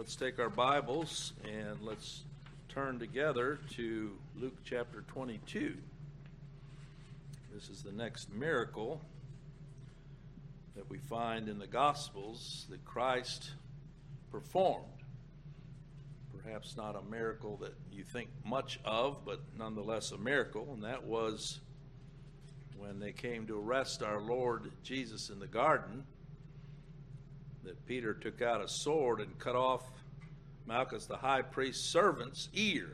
Let's take our Bibles and let's turn together to Luke chapter 22. This is the next miracle that we find in the Gospels that Christ performed. Perhaps not a miracle that you think much of, but nonetheless a miracle, and that was when they came to arrest our Lord Jesus in the garden, that Peter took out a sword and cut off Malchus the high priest's servant's ear.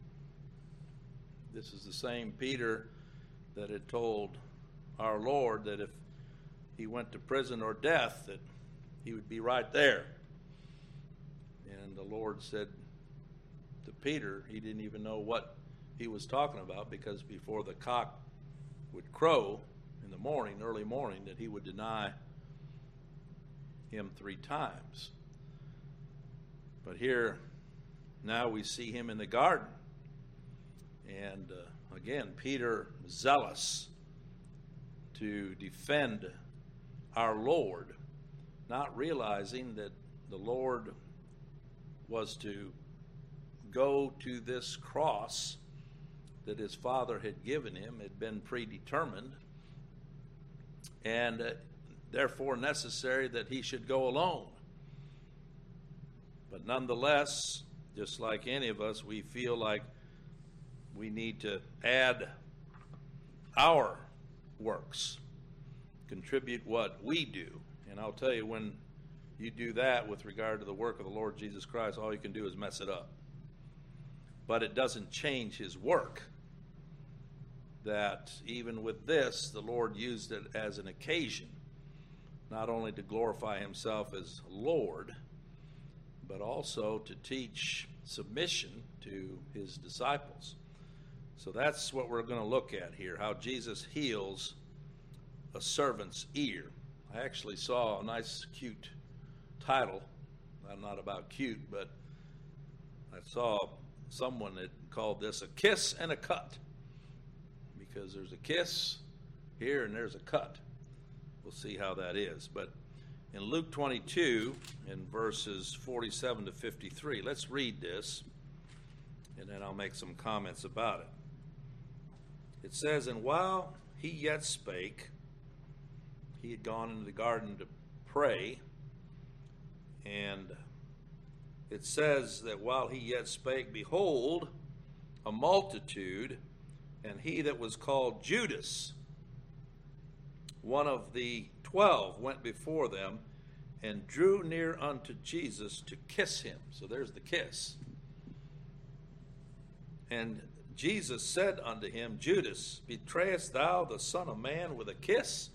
This is the same Peter that had told our Lord that if he went to prison or death, that he would be right there. And the Lord said to Peter, he didn't even know what he was talking about, because before the cock would crow in the morning, early morning, that he would deny him 3 times. But here, now we see him in the garden. And again, Peter zealous to defend our Lord, not realizing that the Lord was to go to this cross that his Father had given him, had been predetermined, and therefore necessary that he should go alone. But nonetheless, just like any of us, we feel like we need to add our works, contribute what we do. And I'll tell you, when you do that with regard to the work of the Lord Jesus Christ, all you can do is mess it up. But it doesn't change his work. That even with this, the Lord used it as an occasion, not only to glorify himself as Lord, but also to teach submission to his disciples. So that's what we're going to look at here, how Jesus heals a servant's ear. I actually saw a nice, cute title. I'm not about cute, but I saw someone that called this a kiss and a cut, because there's a kiss here and there's a cut. We'll see how that is. But in Luke 22, in verses 47 to 53, let's read this, and then I'll make some comments about it. It says, "And while he yet spake," he had gone into the garden to pray, and it says that while he yet spake, behold, a multitude, and he that was called Judas, one of the 12, went before them and drew near unto Jesus to kiss him. So there's the kiss. And Jesus said unto him, Judas, betrayest thou the Son of Man with a kiss?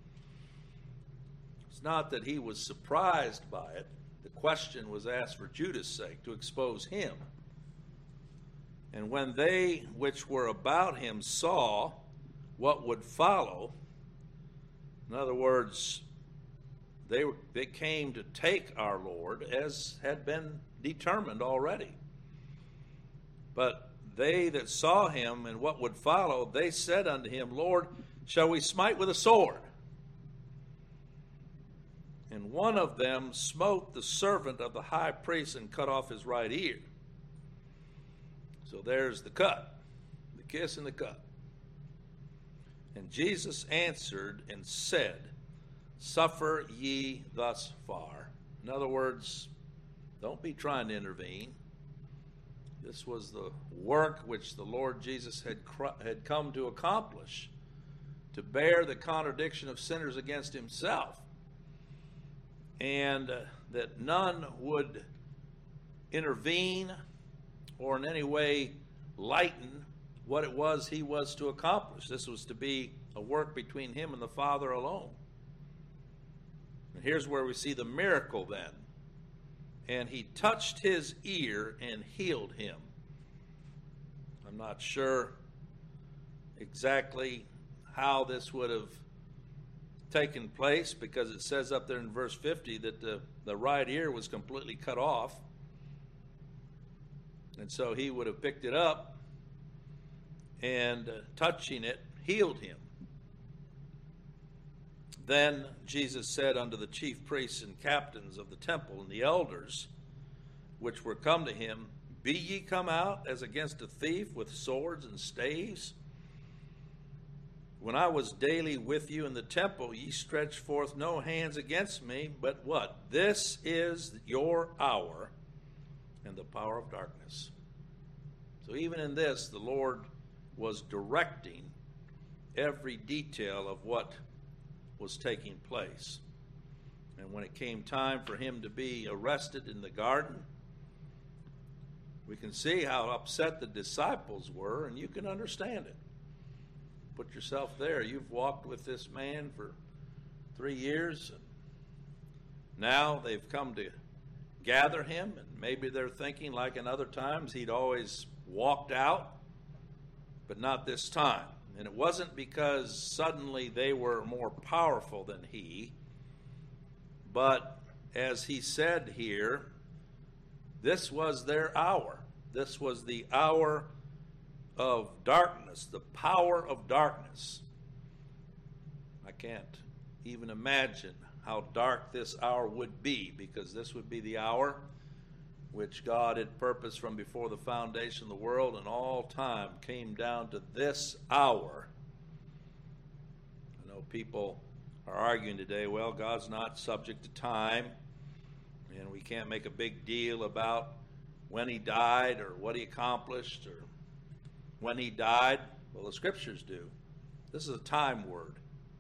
It's not that he was surprised by it. The question was asked for Judas' sake, to expose him. And when they which were about him saw what would follow, in other words, they came to take our Lord, as had been determined already. But they that saw him and what would follow, they said unto him, Lord, shall we smite with a sword? And one of them smote the servant of the high priest and cut off his right ear. So there's the cut, the kiss and the cut. And Jesus answered and said, suffer ye thus far. In other words, don't be trying to intervene. This was the work which the Lord Jesus had come to accomplish, to bear the contradiction of sinners against himself, and that none would intervene or in any way lighten what it was he was to accomplish. This was to be a work between him and the Father alone. And here's where we see the miracle then. And he touched his ear and healed him. I'm not sure exactly how this would have taken place, because it says up there in verse 50 that the right ear was completely cut off. And so he would have picked it up and touching it, healed him. Then Jesus said unto the chief priests and captains of the temple and the elders, which were come to him, Be ye come out as against a thief with swords and staves? When I was daily with you in the temple, ye stretched forth no hands against me, but what? This is your hour and the power of darkness. So even in this, the Lord was directing every detail of what was taking place. And when it came time for him to be arrested in the garden, we can see how upset the disciples were, and you can understand it. Put yourself there. You've walked with this man for 3 years, and now they've come to gather him, and maybe they're thinking, like in other times, he'd always walked out, but not this time. And it wasn't because suddenly they were more powerful than he, but as he said here, this was their hour. This was the hour of darkness, the power of darkness. I can't even imagine how dark this hour would be, because this would be the hour which God had purposed from before the foundation of the world, and all time came down to this hour. I know people are arguing today, well, God's not subject to time, and we can't make a big deal about when he died or what he accomplished or when he died. Well, the scriptures do. This is a time word.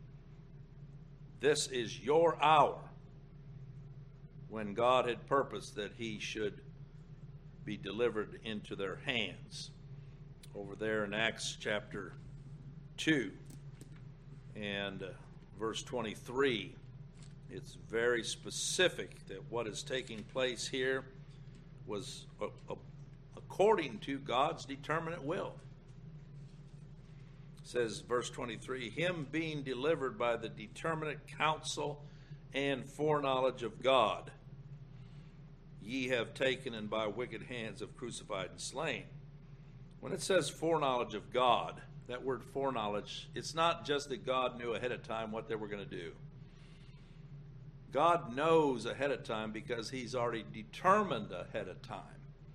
This is your hour, when God had purposed that he should be delivered into their hands. Over there in Acts chapter 2 and verse 23, it's very specific that what is taking place here was according to God's determinate will. It says, verse 23, him being delivered by the determinate counsel and foreknowledge of God, ye have taken, and by wicked hands have crucified and slain. When it says foreknowledge of God, that word foreknowledge, it's not just that God knew ahead of time what they were going to do. God knows ahead of time because he's already determined ahead of time.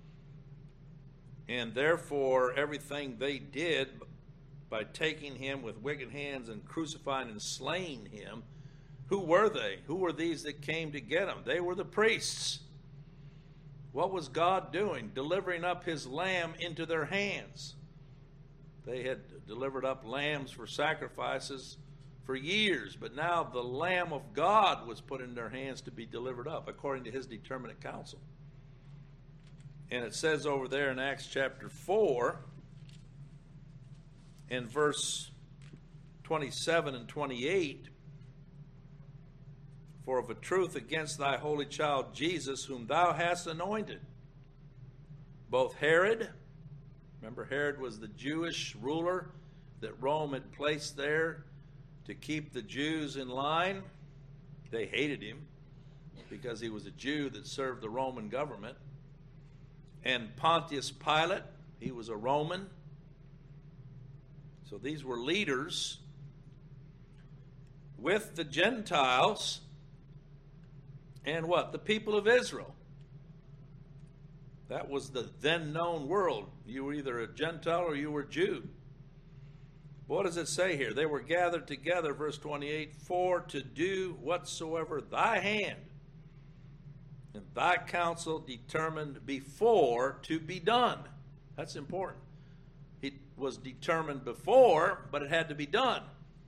And therefore, everything they did by taking him with wicked hands and crucifying and slaying him, who were they? Who were these that came to get him? They were the priests. What was God doing? Delivering up his lamb into their hands. They had delivered up lambs for sacrifices for years, but now the Lamb of God was put in their hands to be delivered up according to his determinate counsel. And it says over there in Acts chapter 4, in verse 27 and 28, for of a truth against thy holy child Jesus, whom thou hast anointed, both Herod, remember Herod was the Jewish ruler that Rome had placed there to keep the Jews in line. They hated him because he was a Jew that served the Roman government. And Pontius Pilate, he was a Roman. So these were leaders with the Gentiles and what? The people of Israel. That was the then known world. You were either a Gentile or you were Jew. What does it say here? They were gathered together, verse 28, for to do whatsoever thy hand and thy counsel determined before to be done. That's important. It was determined before, but it had to be done.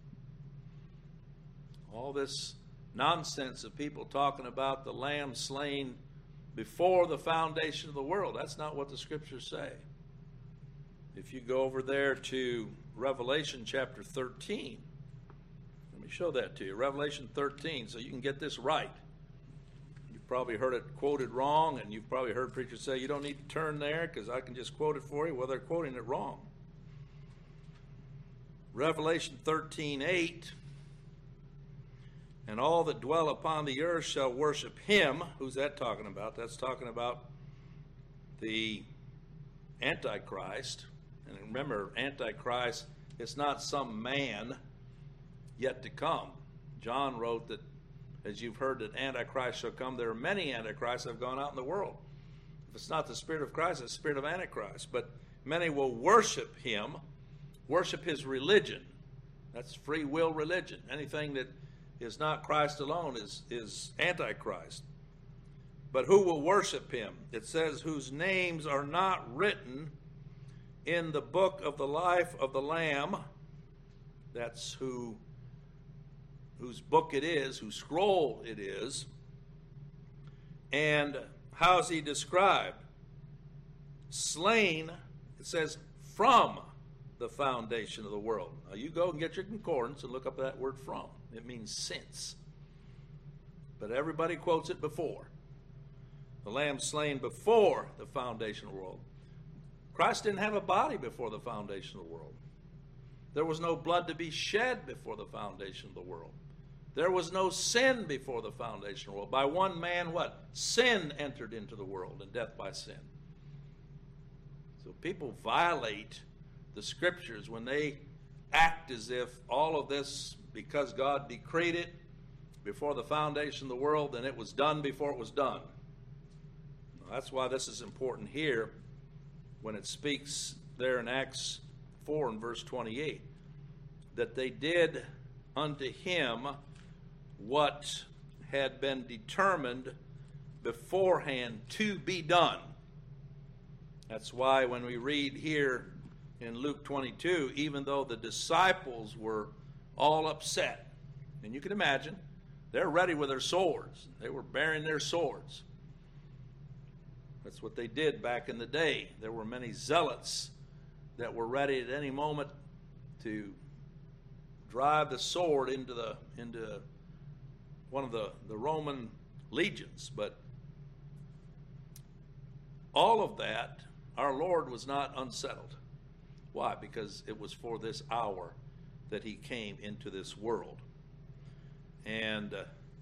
All this nonsense of people talking about the lamb slain before the foundation of the world, that's not what the scriptures say. If you go over there to Revelation chapter 13, let me show that to you. Revelation 13, so you can get this right. You've probably heard it quoted wrong, and you've probably heard preachers say, you don't need to turn there because I can just quote it for you. Well, they're quoting it wrong. Revelation 13:8, and all that dwell upon the earth shall worship him. Who's that talking about? That's talking about the Antichrist. And remember, Antichrist, it's not some man yet to come. John wrote that, as you've heard that Antichrist shall come, there are many Antichrists that have gone out in the world. If it's not the Spirit of Christ, it's the spirit of Antichrist. But many will worship him, worship his religion. That's free will religion. Anything that is not Christ alone is Antichrist. But who will worship him? It says, whose names are not written in the book of the life of the Lamb. That's whose book it is, whose scroll it is. And how is he described? Slain, it says, from the foundation of the world. Now you go and get your concordance and look up that word from. It means since. But everybody quotes it before. The Lamb slain before the foundation of the world. Christ didn't have a body before the foundation of the world. There was no blood to be shed before the foundation of the world. There was no sin before the foundation of the world. By one man, what? Sin entered into the world, and death by sin. So people violate the scriptures when they act as if all of this, because God decreed it before the foundation of the world, then it was done before it was done. That's why this is important here when it speaks there in Acts 4 and verse 28, that they did unto him what had been determined beforehand to be done. That's why when we read here in Luke 22, even though the disciples were all upset, and you can imagine, they're ready with their swords. They were bearing their swords. That's what they did back in the day. There were many zealots that were ready at any moment to drive the sword into one of the Roman legions. But all of that, our Lord was not unsettled. Why? Because it was for this hour that he came into this world. And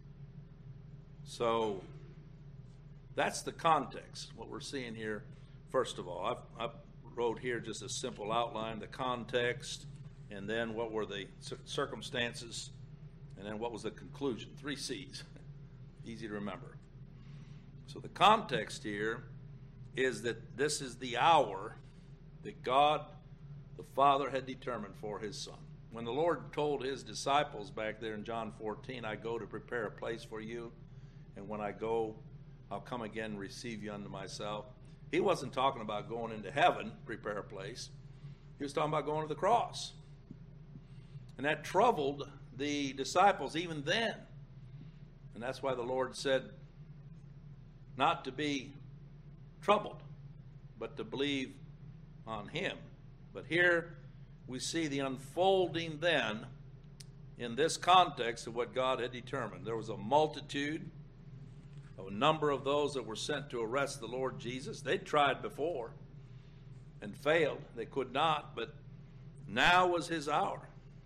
so that's the context, what we're seeing here. First of all, I wrote here just a simple outline, the context, and then what were the circumstances, and then what was the conclusion. 3 C's, easy to remember. So the context here is that this is the hour that God, the Father, had determined for his Son. When the Lord told his disciples back there in John 14, I go to prepare a place for you, and when I go, I'll come again and receive you unto myself. He wasn't talking about going into heaven, prepare a place. He was talking about going to the cross. And that troubled the disciples even then. And that's why the Lord said not to be troubled, but to believe on him. But here we see the unfolding then in this context of what God had determined. There was a multitude, a number of those that were sent to arrest the Lord Jesus. They'd tried before and failed. They could not, but now was his hour.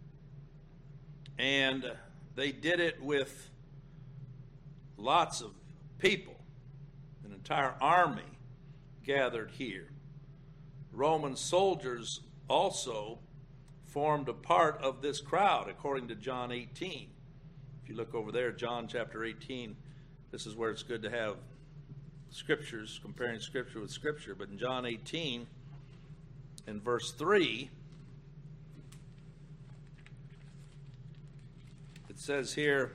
And they did it with lots of people, an entire army gathered here. Roman soldiers also formed a part of this crowd, according to John 18. If you look over there, John chapter 18, this is where it's good to have scriptures, comparing scripture with scripture. But in John 18, in verse 3, it says here,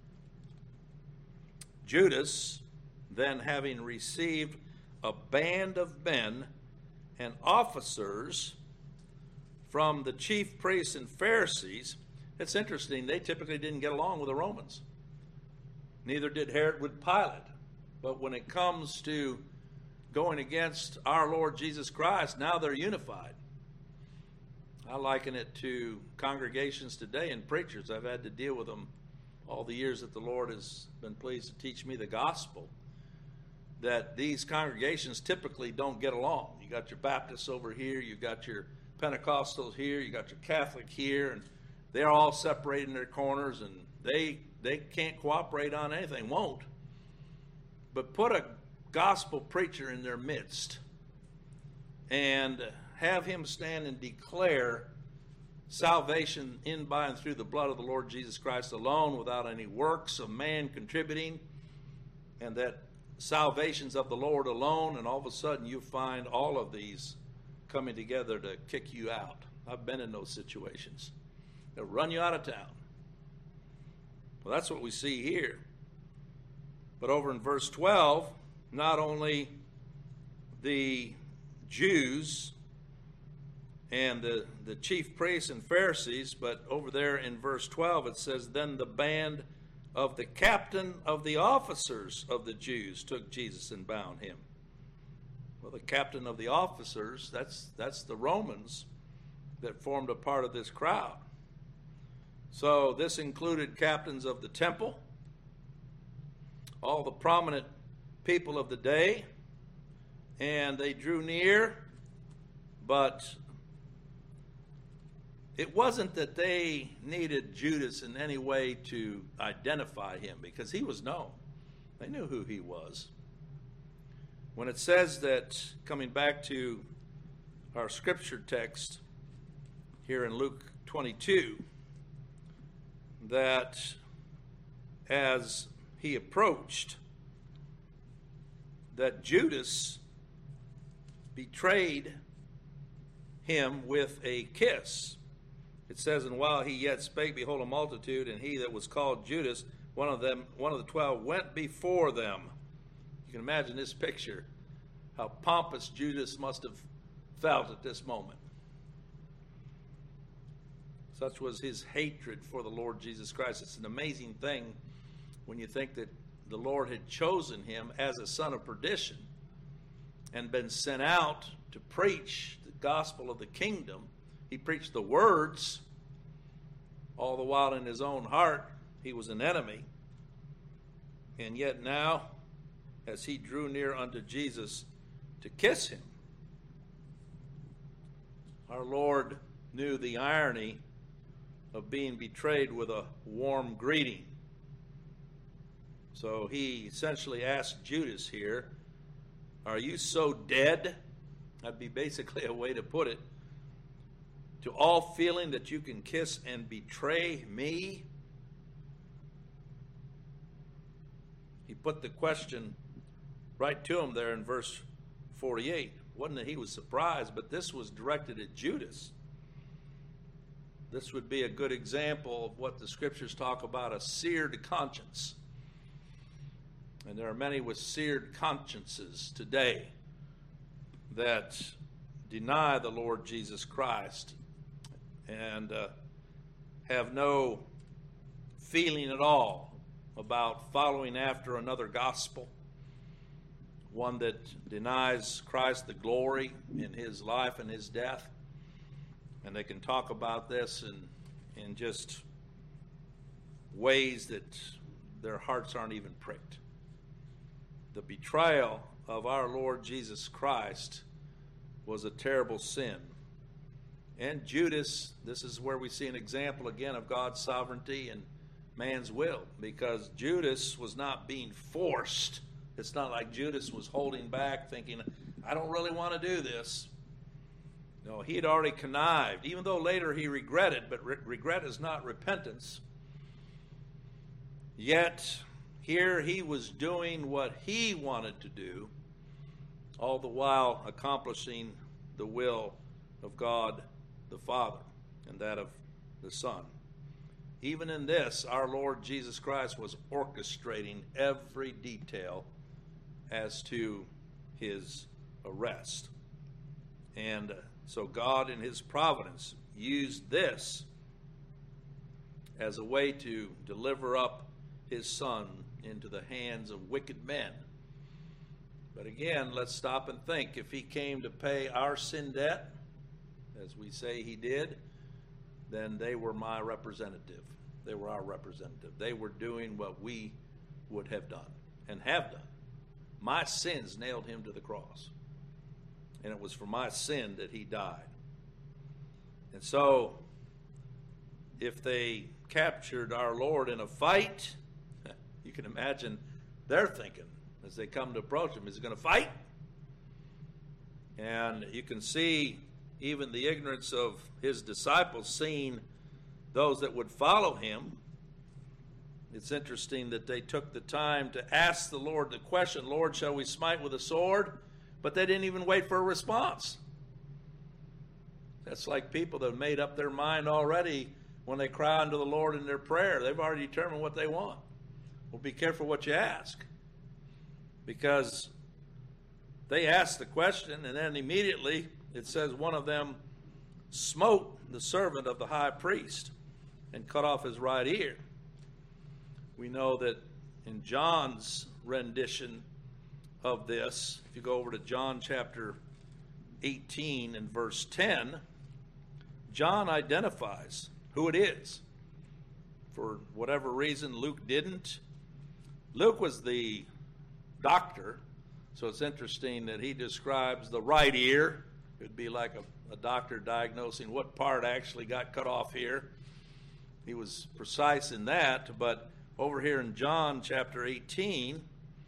Judas, then having received a band of men and officers from the chief priests and Pharisees. It's interesting, they typically didn't get along with the Romans. Neither did Herod with Pilate. But when it comes to going against our Lord Jesus Christ, now they're unified. I liken it to congregations today and preachers. I've had to deal with them all the years that the Lord has been pleased to teach me the gospel, that these congregations typically don't get along. You got your Baptists over here, you got your Pentecostals here, you got your Catholic here, and they're all separated in their corners, and they can't cooperate on anything, won't. But put a gospel preacher in their midst and have him stand and declare salvation in, by, and through the blood of the Lord Jesus Christ alone, without any works of man contributing, and that salvations of the Lord alone, and all of a sudden you find all of these coming together to kick you out. I've been in those situations. They'll run you out of town. Well, that's what we see here. But over in verse 12, not only the Jews and the chief priests and Pharisees, but over there in verse 12 it says, then the band of the captain of the officers of the Jews took Jesus and bound him. Well, the captain of the officers, that's the Romans that formed a part of this crowd. So this included captains of the temple, all the prominent people of the day, and they drew near, but it wasn't that they needed Judas in any way to identify him, because he was known. They knew who he was. When it says that, coming back to our scripture text here in Luke 22, that as he approached, that Judas betrayed him with a kiss. It says, and while he yet spake, behold, a multitude, and he that was called Judas, one of the 12, went before them. You can imagine this picture, how pompous Judas must have felt at this moment. Such was his hatred for the Lord Jesus Christ. It's an amazing thing when you think that the Lord had chosen him as a son of perdition and been sent out to preach the gospel of the kingdom. He preached the words, all the while in his own heart he was an enemy. And yet now, as he drew near unto Jesus to kiss him, our Lord knew the irony of being betrayed with a warm greeting. So he essentially asked Judas here, are you so dead? That'd be basically a way to put it. To all feeling that you can kiss and betray me? He put the question right to him there in verse 48. Wasn't that he was surprised, but this was directed at Judas. This would be a good example of what the scriptures talk about, a seared conscience. And there are many with seared consciences today that deny the Lord Jesus Christ and have no feeling at all about following after another gospel, one that denies Christ the glory in his life and his death. And they can talk about this in just ways that their hearts aren't even pricked. The betrayal of our Lord Jesus Christ was a terrible sin. And Judas, this is where we see an example again of God's sovereignty and man's will, because Judas was not being forced. It's not like Judas was holding back thinking, I don't really want to do this. No, he had already connived, even though later he regretted, but regret is not repentance. Yet, here he was doing what he wanted to do, all the while accomplishing the will of God the Father and that of the Son. Even in this, our Lord Jesus Christ was orchestrating every detail as to his arrest. And so God in his providence used this as a way to deliver up his Son into the hands of wicked men. But again, let's stop and think. If he came to pay our sin debt, as we say he did, then they were my representative. They were our representative. They were doing what we would have done and have done. My sins nailed him to the cross. And it was for my sin that he died. And so, if they captured our Lord in a fight, you can imagine they're thinking as they come to approach him, is he going to fight? And you can see even the ignorance of his disciples seeing those that would follow him It's interesting that they took the time to ask the Lord the question, Lord, shall we smite with a sword? But they didn't even wait for a response. That's like people that have made up their mind already when they cry unto the Lord in their prayer. They've already determined what they want. Well, be careful what you ask. Because they asked the question, and then immediately it says one of them smote the servant of the high priest and cut off his right ear. We know that in John's rendition of this, if you go over to John chapter 18 and verse 10, John identifies who it is. For whatever reason, Luke didn't. Luke was the doctor, so it's interesting that he describes the right ear. It would be like a doctor diagnosing what part actually got cut off here. He was precise in that, but over here in John chapter 18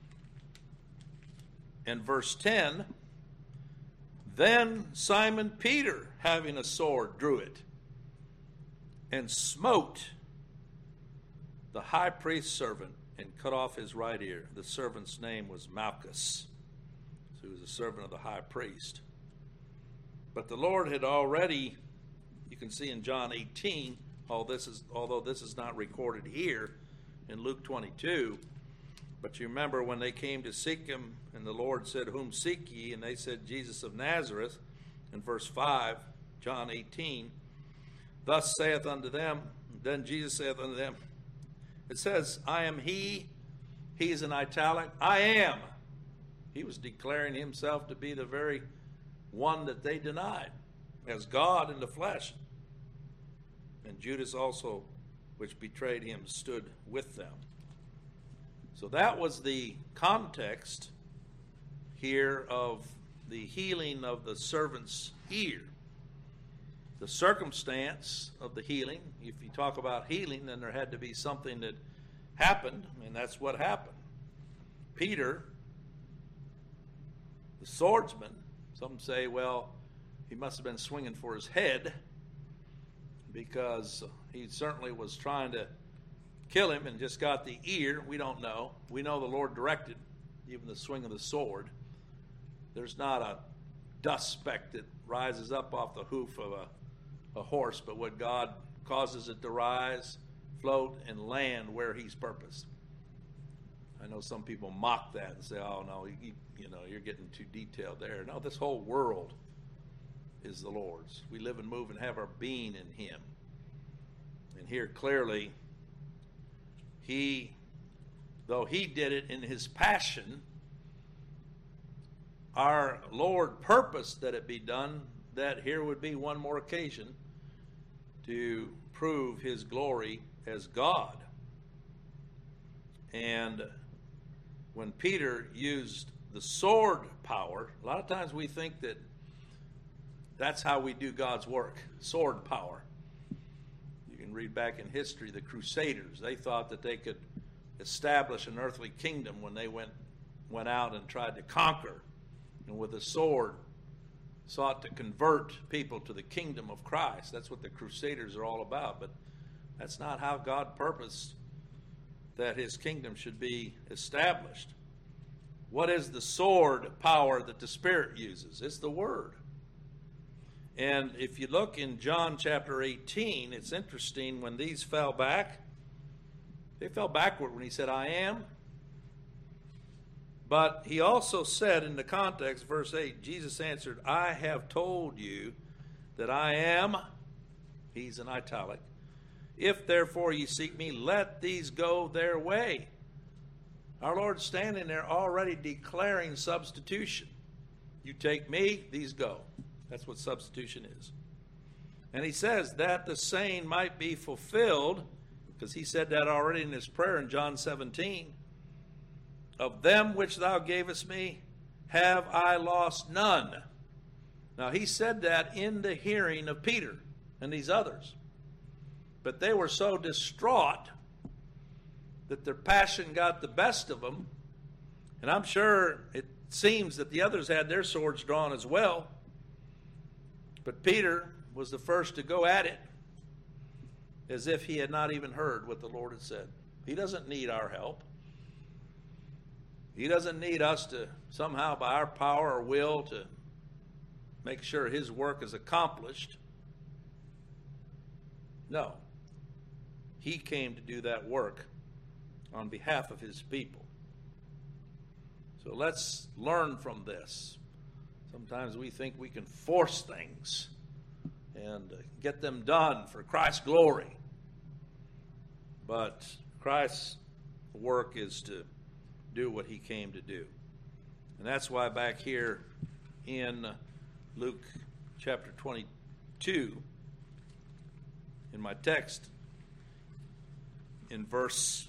and verse 10, then Simon Peter, having a sword, drew it and smote the high priest's servant and cut off his right ear. The servant's name was Malchus. So he was a servant of the high priest. But the Lord had already, you can see in John 18, although this is not recorded here in Luke 22, but you remember when they came to seek him, and the Lord said, whom seek ye? And they said, Jesus of Nazareth. In verse 5, John 18, thus saith unto them, then Jesus saith unto them, it says, I am he. He is in italic. I am. He was declaring himself to be the very one that they denied as God in the flesh. And Judas also, which betrayed him, stood with them. So that was the context here of the healing of the servant's ear. The circumstance of the healing, if you talk about healing, then there had to be something that happened, and that's what happened. Peter, the swordsman, some say, well, he must have been swinging for his head, because he certainly was trying to kill him and just got the ear. We don't know. We know the Lord directed even the swing of the sword. There's not a dust speck that rises up off the hoof of a horse, but what God causes it to rise, float, and land where he's purposed. I know some people mock that and say, oh, no, you're getting too detailed there. No, this whole world is the Lord's. We live and move and have our being in him. And here clearly, though he did it in his passion, our Lord purposed that it be done, that here would be one more occasion to prove his glory as God. And when Peter used the sword power, a lot of times we think that that's how we do God's work, sword power. You can read back in history, the Crusaders, they thought that they could establish an earthly kingdom when they went out and tried to conquer, and with a sword sought to convert people to the kingdom of Christ. That's what the Crusaders are all about, but that's not how God purposed that his kingdom should be established. What is the sword power that the Spirit uses? It's the Word. And if you look in John chapter 18, it's interesting, when these fell back, they fell backward when he said, I am. But he also said in the context, verse 8, Jesus answered, I have told you that I am, he's in italic, if therefore ye seek me, let these go their way. Our Lord's standing there already declaring substitution. You take me, these go. That's what substitution is. And he says that the saying might be fulfilled, because he said that already in his prayer in John 17, of them which thou gavest me, have I lost none. Now he said that in the hearing of Peter and these others. But they were so distraught that their passion got the best of them. And I'm sure it seems that the others had their swords drawn as well. But Peter was the first to go at it, as if he had not even heard what the Lord had said. He doesn't need our help. He doesn't need us to somehow by our power or will to make sure his work is accomplished. No. He came to do that work on behalf of his people. So let's learn from this. Sometimes we think we can force things and get them done for Christ's glory. But Christ's work is to do what he came to do. And that's why back here in Luke chapter 22, in my text, in verse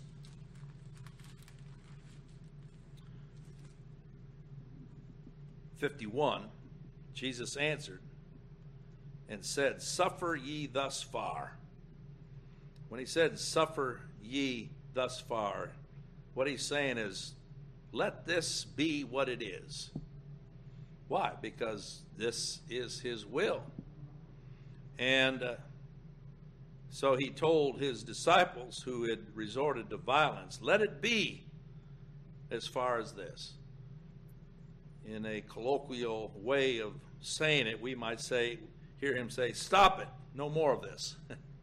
51, Jesus answered and said, "Suffer ye thus far." When he said, "Suffer ye thus far," what he's saying is, let this be what it is. Why? Because this is his will. And so he told his disciples who had resorted to violence, let it be as far as this. In a colloquial way of saying it, we might hear him say, stop it, no more of this.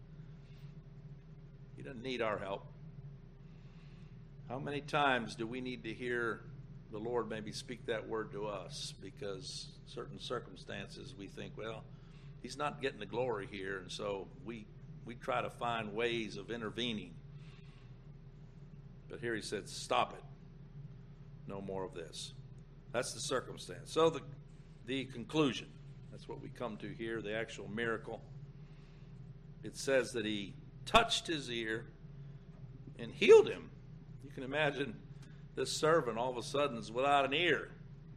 He doesn't need our help. How many times do we need to hear the Lord maybe speak that word to us because certain circumstances we think, well, he's not getting the glory here, and so we try to find ways of intervening. But here he said, stop it. No more of this. That's the circumstance. So the conclusion, that's what we come to here, the actual miracle. It says that he touched his ear and healed him. You can imagine this servant all of a sudden is without an ear.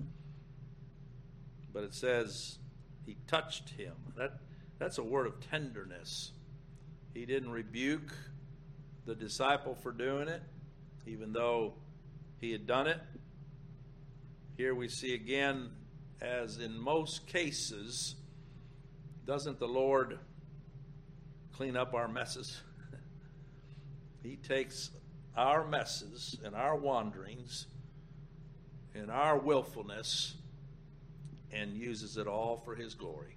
But it says he touched him. That's a word of tenderness. He didn't rebuke the disciple for doing it, even though he had done it. Here we see again, as in most cases, doesn't the Lord clean up our messes? He takes our messes and our wanderings and our willfulness and uses it all for his glory.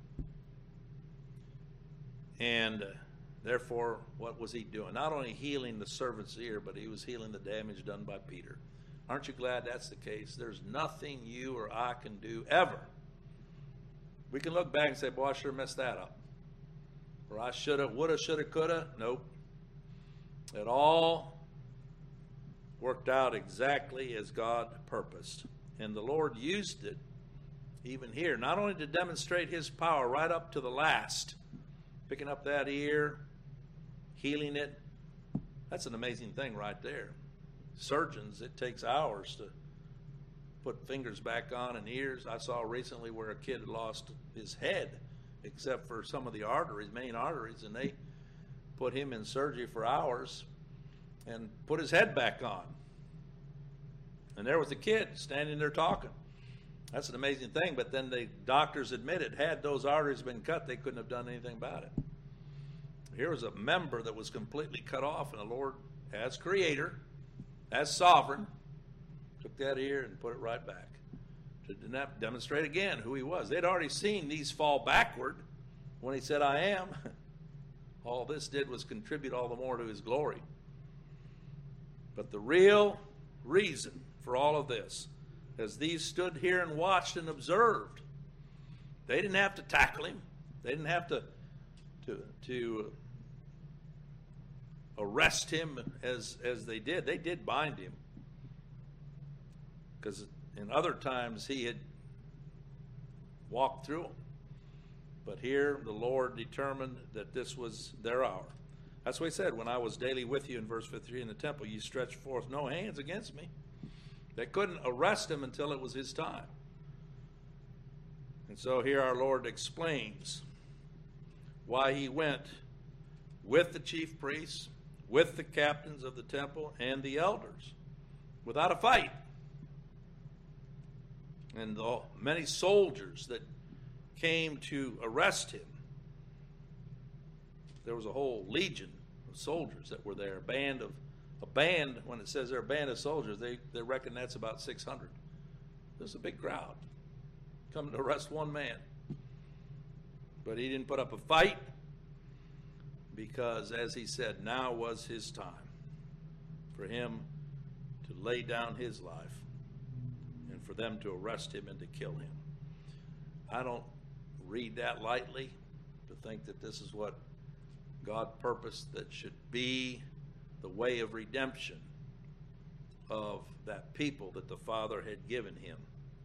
And therefore, what was he doing? Not only healing the servant's ear, but he was healing the damage done by Peter. Aren't you glad that's the case? There's nothing you or I can do ever. We can look back and say, boy, I sure messed that up. Or I shoulda, woulda, shoulda, coulda. Nope. It all worked out exactly as God purposed. And the Lord used it even here, not only to demonstrate his power right up to the last, picking up that ear, healing it. That's an amazing thing right there. Surgeons, it takes hours to put fingers back on and ears. I saw recently where a kid had lost his head, except for some of the arteries, main arteries, and they put him in surgery for hours and put his head back on. And there was the kid standing there talking. That's an amazing thing, but then the doctors admitted, had those arteries been cut, they couldn't have done anything about it. Here was a member that was completely cut off, and the Lord, as creator, as sovereign, took that ear and put it right back to demonstrate again who he was. They'd already seen these fall backward when he said, I am. All this did was contribute all the more to his glory. But the real reason for all of this, as these stood here and watched and observed, they didn't have to tackle him. They didn't have to arrest him as they did. They did bind him, because in other times he had walked through them. But here the Lord determined that this was their hour. That's what he said, when I was daily with you in verse 53 in the temple, you stretched forth no hands against me. They couldn't arrest him until it was his time. And so here our Lord explains why he went with the chief priests, with the captains of the temple, and the elders, without a fight. And the many soldiers that came to arrest him, there was a whole legion of soldiers that were there, a band A band, when it says they're a band of soldiers, they reckon that's about 600. There's a big crowd coming to arrest one man. But he didn't put up a fight because, as he said, now was his time for him to lay down his life and for them to arrest him and to kill him. I don't read that lightly, to think that this is what God purposed that should be the way of redemption of that people that the Father had given him.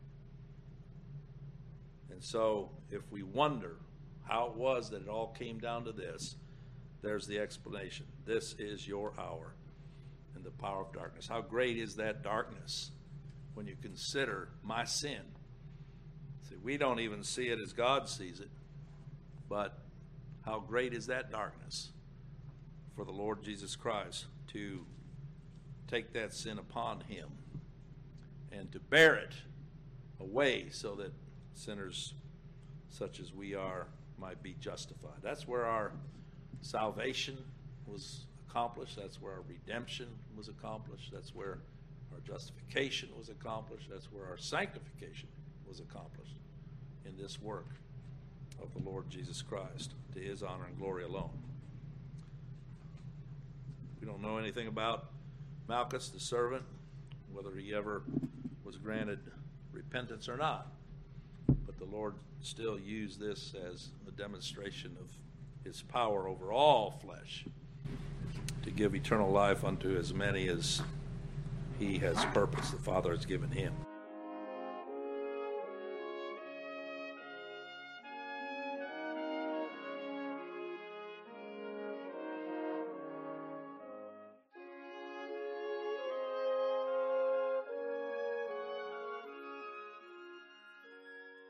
And so if we wonder how it was that it all came down to this, there's the explanation. This is your hour and the power of darkness. How great is that darkness when you consider my sin? See, we don't even see it as God sees it, but how great is that darkness for the Lord Jesus Christ to take that sin upon him and to bear it away so that sinners such as we are might be justified. That's where our salvation was accomplished. That's where our redemption was accomplished. That's where our justification was accomplished. That's where our sanctification was accomplished, in this work of the Lord Jesus Christ, to his honor and glory alone. We don't know anything about Malchus, the servant, whether he ever was granted repentance or not. But the Lord still used this as a demonstration of his power over all flesh to give eternal life unto as many as he has purposed, the Father has given him.